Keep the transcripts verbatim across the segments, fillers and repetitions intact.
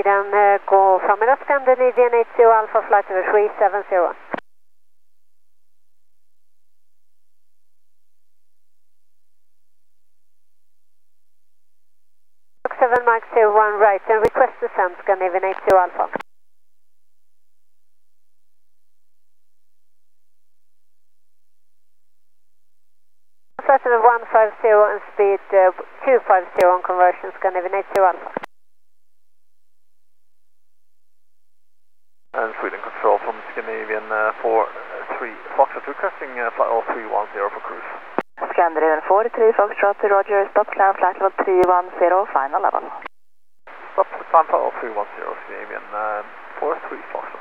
Sweden, uh, go from Scandinavian eight zero Alpha, flight over three seven zero. seven Mike zero one right and request descent Scandinavian eight zero Alpha. Flight over one five zero and speed uh, two five zero on conversion Scandinavian eight zero Alpha. And Sweden Control from Scandinavian uh, four three Foxtrot requesting uh, flight level three one zero for cruise. Scandinavian four three Foxtrot, Roger, stop climb flight level three one zero, final level. Stop climb flight level three one zero, Scandinavian uh, four three Foxtrot.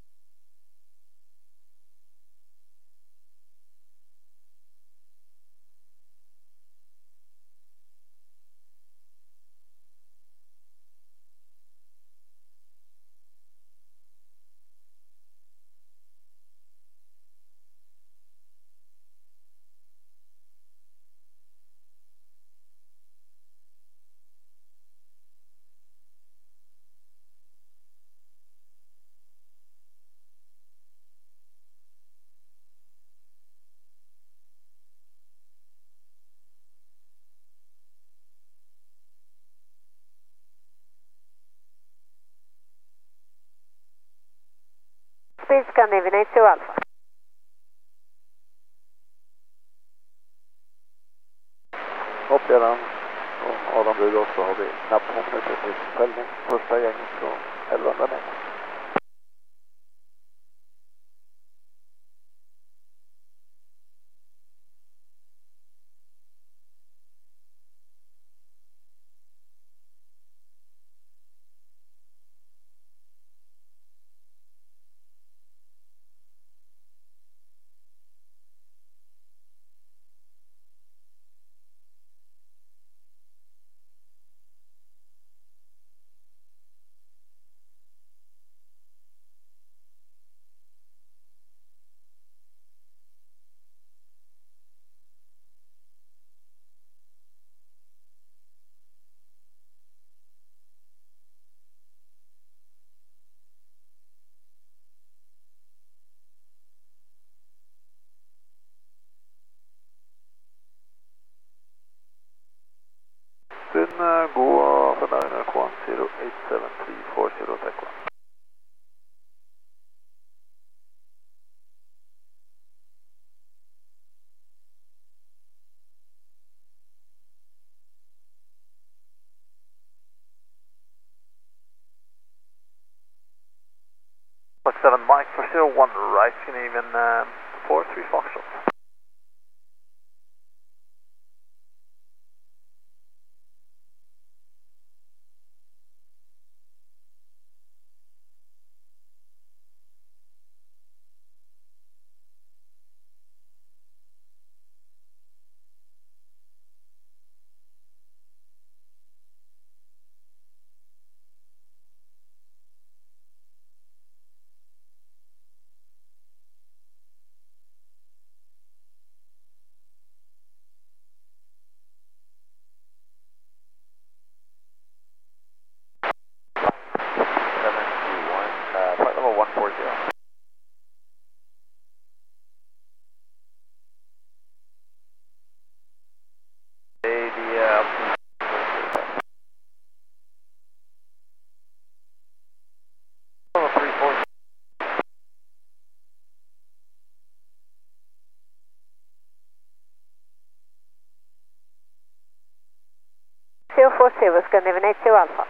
Speed Scandinavian eight zero Alpha. Hopp redan. Och Adam Brug också har vi knappt två minuter till fällning. Första gänget från elvahundra meter. Then uh, go for nine one zero eight seven three four zero take one. seven Mike for zero one right, Scandinavian um, four three Foxtrot. seven two one, uh, flight level one four zero. Hey, the uh, three four. zero four zero Scandinavian eight zero Alpha.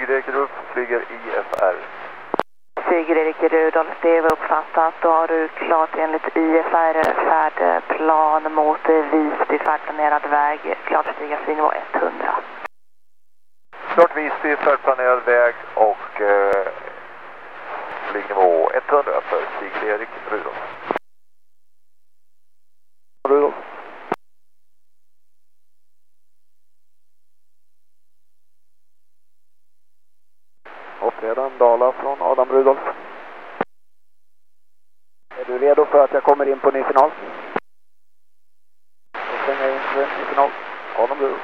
Sigrid Ekeruf flyger I F R. Sigrid Rudolf, det var uppfattat. Då har du klart enligt I F R färdplan mot Visby, färdplanerad väg. Klart stiga flygnivå hundra. Klart Visby, färdplanerad väg och eh, flygnivå hundra för Sigrid Rudolf. Rudolf. Uppträdan Dala från Adam Rudolf. Är du redo för att jag kommer in på ny final? Jag svänger in för ny final. Adam Rudolf.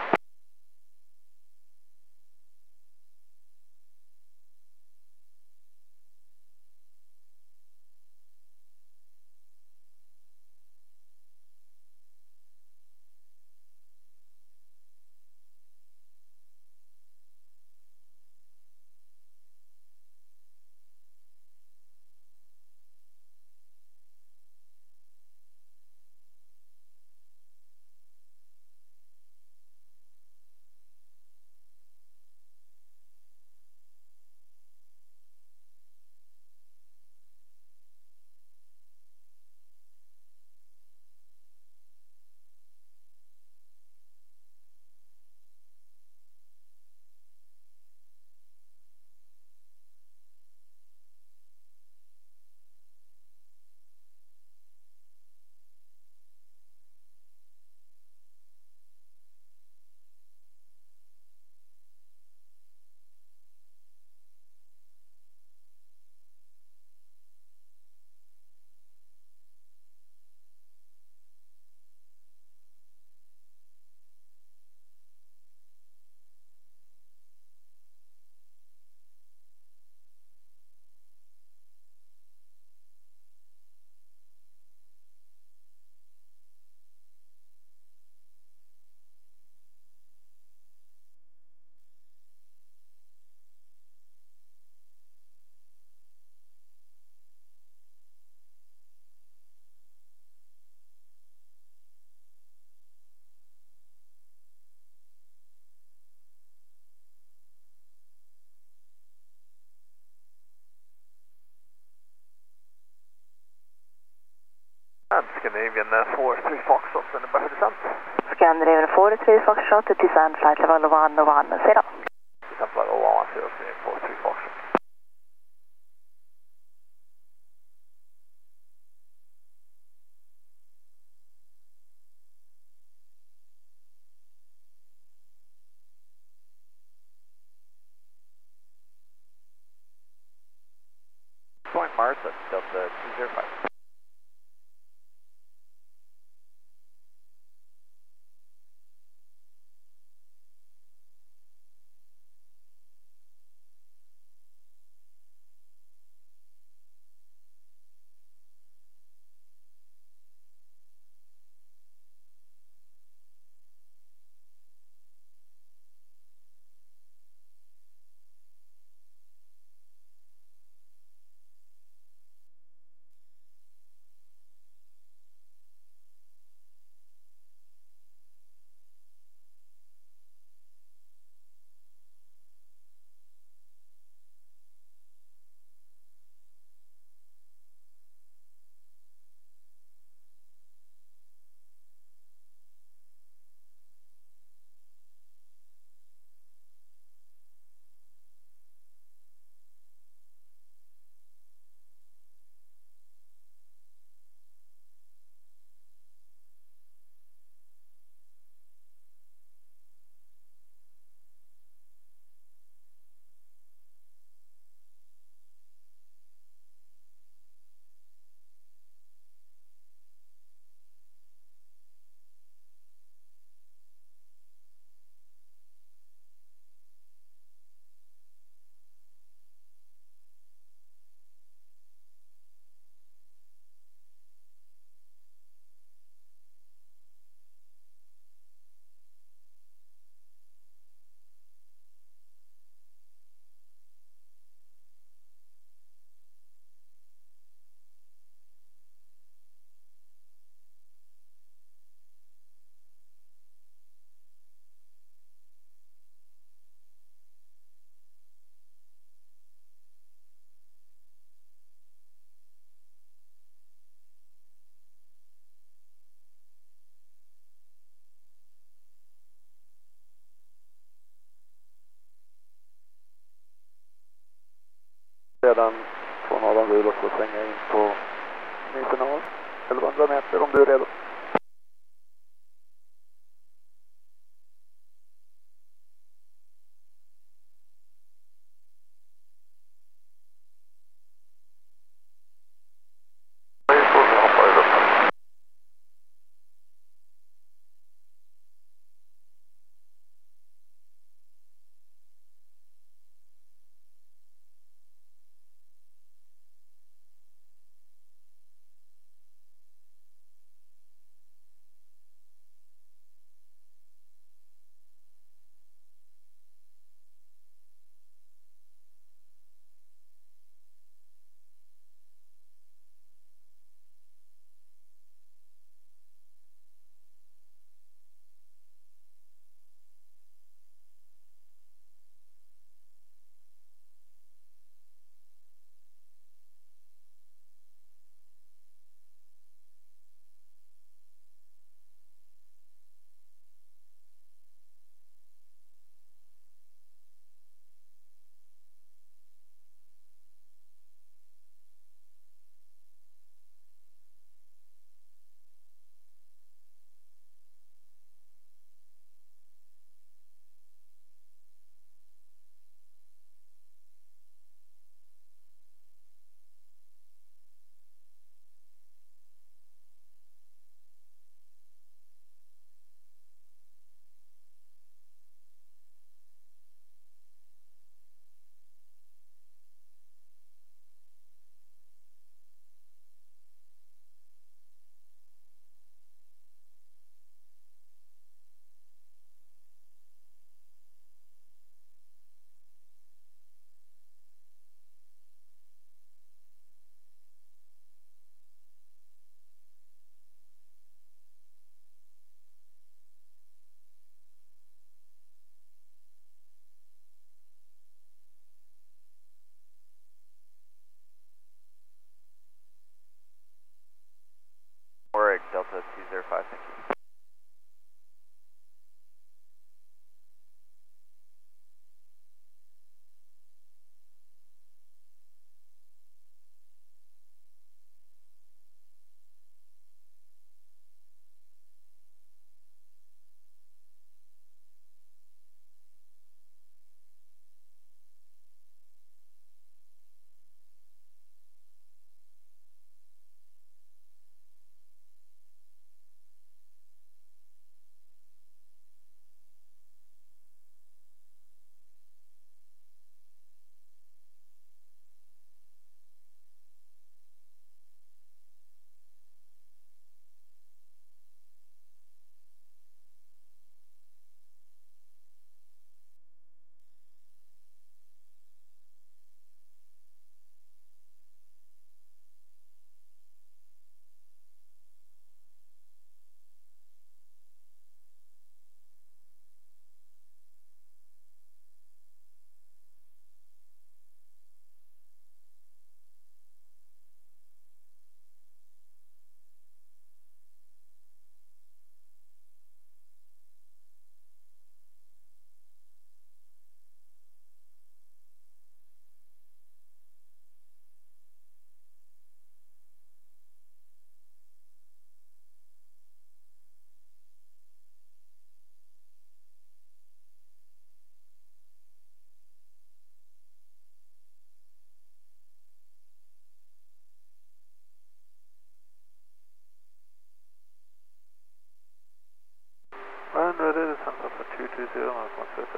Scandinavian uh, four three Foxtrot and about descent. Scandinavian four three Foxtrot, descent flight level one one zero. Descent level one zero, four three Foxtrot. Point Martha, Delta two zero five. sedan från Adam Rudolf och svänga in på nitton elva meter om du är redo. Warwick, Delta two zero five, thank you. Men nu är det Santa för två två zero, man kommer sluta.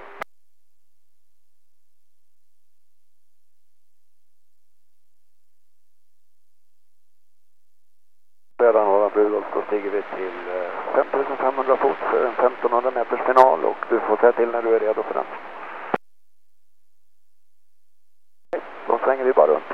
Redan har Rudolf, då stiger vi till fem tusen fem hundra fot för en femtonhundra meters final och du får säga till när du är redo för den. Då svänger vi bara runt.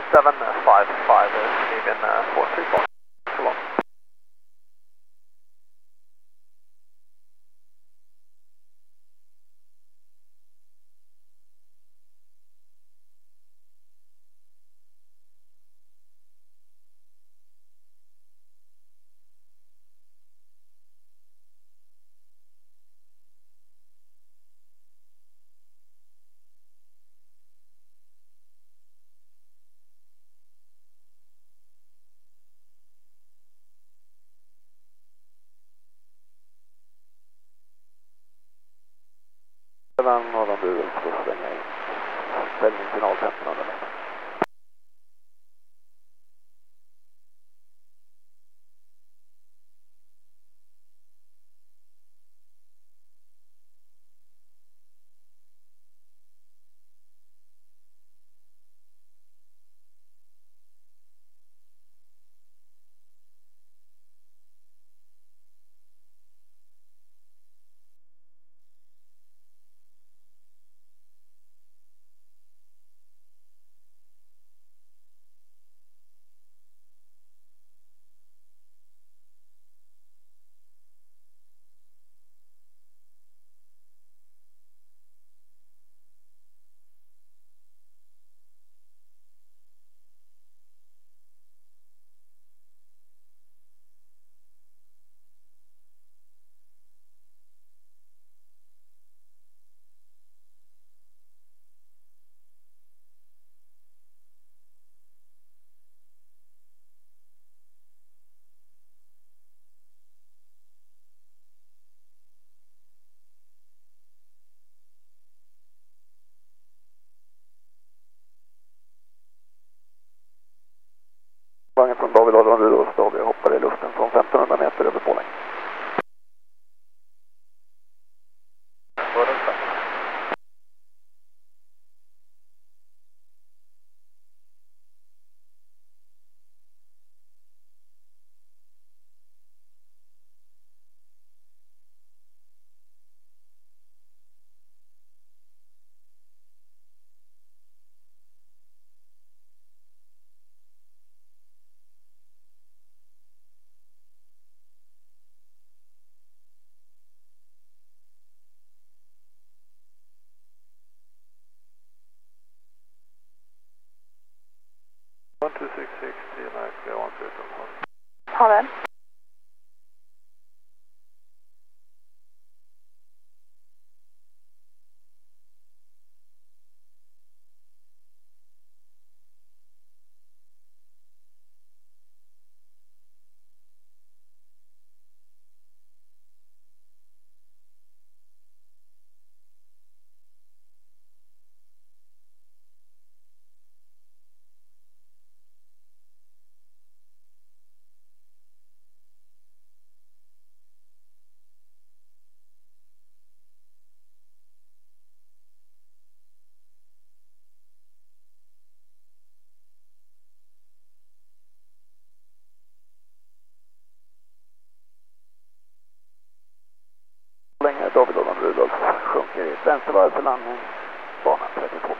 seven five five, Scandinavian uh, four three four. So long. Mellan Adam Rudolf så svänger jag in. Ställning till noll femtonhundra meter. Vagnen från David Adam Rudolf, då vi hoppar i luften från femtonhundra meter över Påläng. one two six six, three nine, three one three two. Ha den. Länge David Adam Rudolf sjunker i vänstervarv för landning, bana trettiotvå.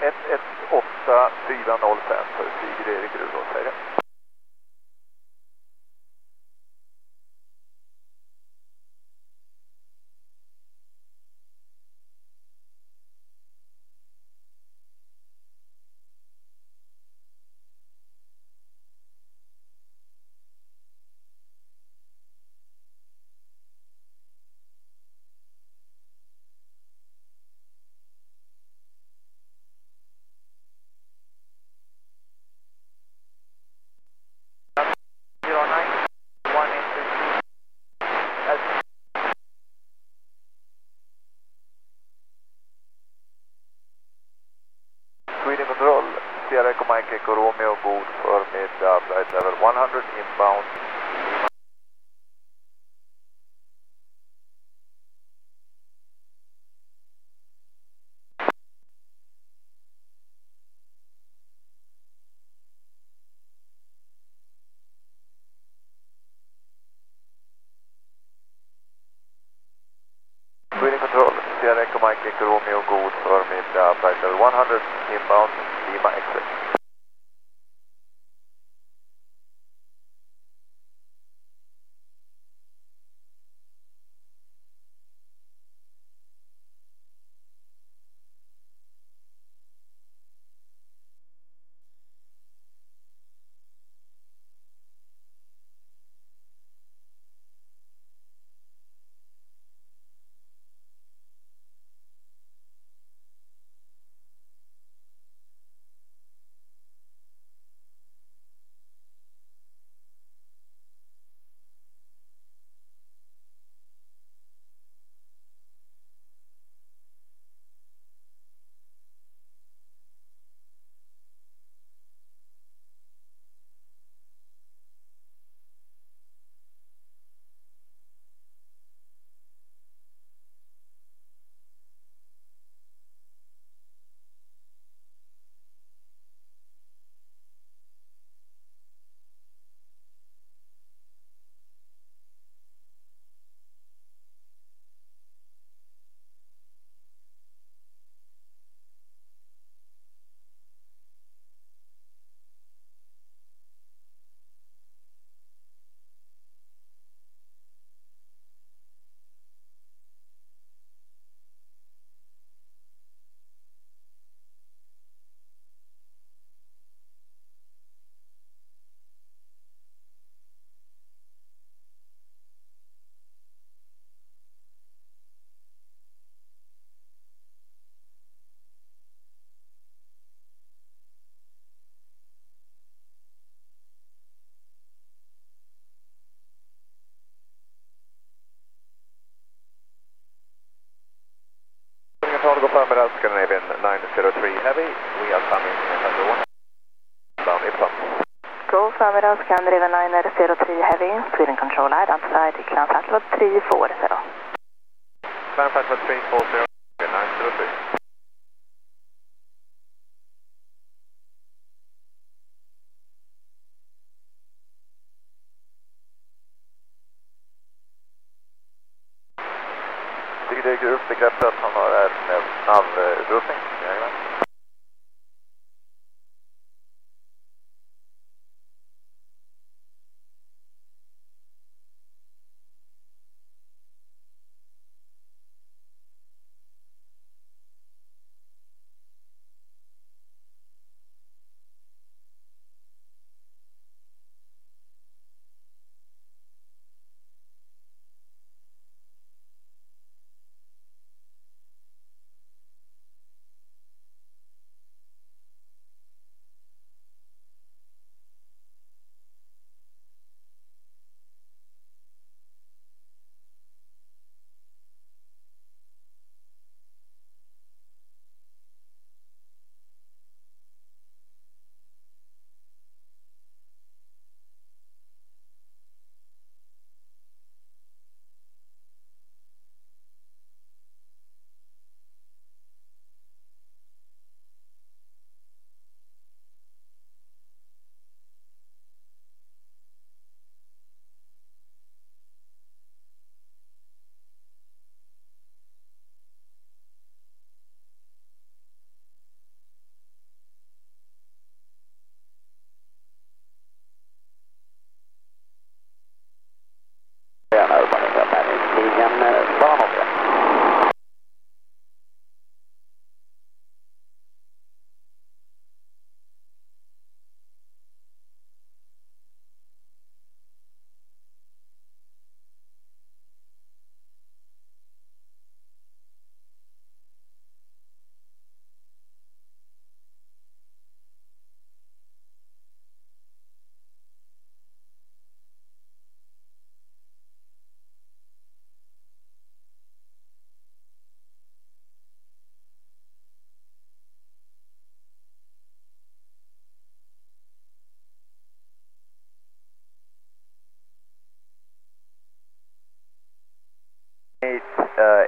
ett ett åtta fyra noll fem för Sigrid Erik Rudolf, säger det. Sweden Control, Sierra Echo Mike Echo Romeo, god förmiddag, flight level one hundred inbound. Sweden Control, Sierra Echo Mike Echo Romeo, god förmiddag, flight level one hundred inbound, Lima X-ray. Control, go förmiddag, Scandinavian nine zero three Heavy, we are coming in one, down Ipsum. Go förmiddag, Scandinavian nine zero three Heavy, Sweden Control, add outside, climb flight level three four zero. Climb flight level three four zero, nine zero three. Sigrid Erik Rudolf bekräftar att han har en nav-utrustning.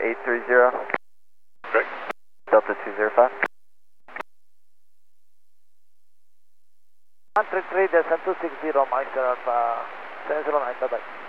eight three zero. Correct. Delta two zero five. one three three, descent two six zero, Meister Alpha seven zero nine, bye bye.